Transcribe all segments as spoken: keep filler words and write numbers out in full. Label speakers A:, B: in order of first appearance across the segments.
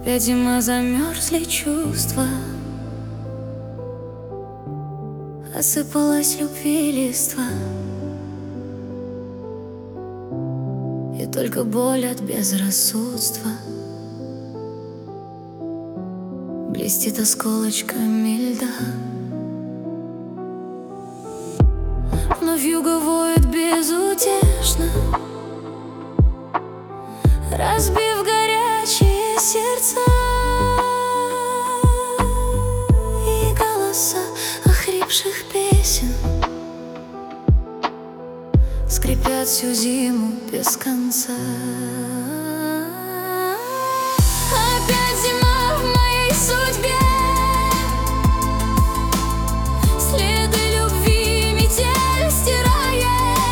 A: Опять зима, замерзли чувства, осыпалась любви листва, и только боль от безрассудства блестит осколочками льда. Вновь вьюга воет безутешно, разбив горячие сердца, и голоса охрипших песен скрипят всю зиму без конца. Опять зима в моей судьбе, следы любви метель стирает.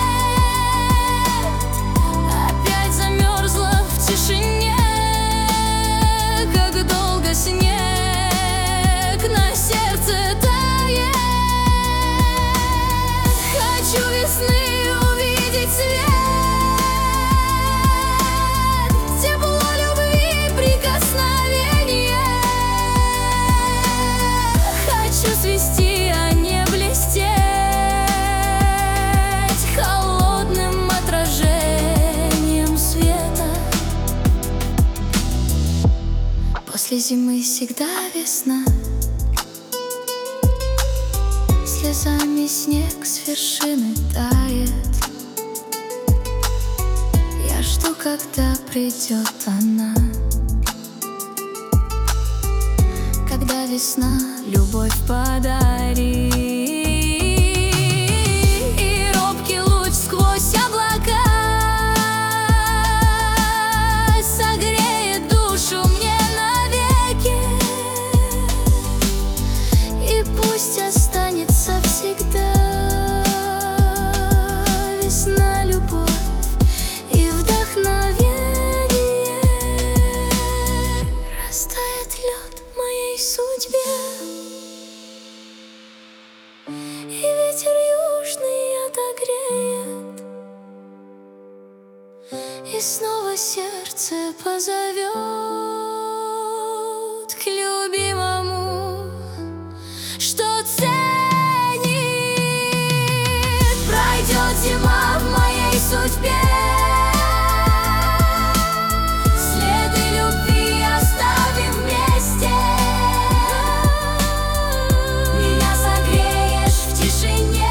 A: Опять замерзла в тишине, как долго снег на сердце тает. Хочу весны увидеть свет, тепло любви, прикосновение. Хочу свисти, а не блестеть холодным отражением света. После зимы всегда весна, слезами снег с вершины тает. Я жду, когда придет она, когда весна любовь подарит, и робкий луч сквозь облака согреет душу мне навеки. И пусть останется всегда весна, любовь и вдохновение. Растает лед в моей судьбе, и ветер южный отогреет, и снова сердце позовет к любимому, что ценит. Пройдет зима в моей судьбе, следы любви оставим вместе. Меня согреешь в тишине,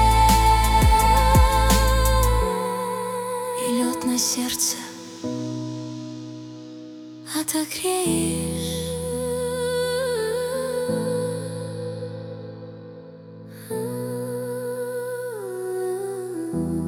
A: и лед на сердце отогреешь.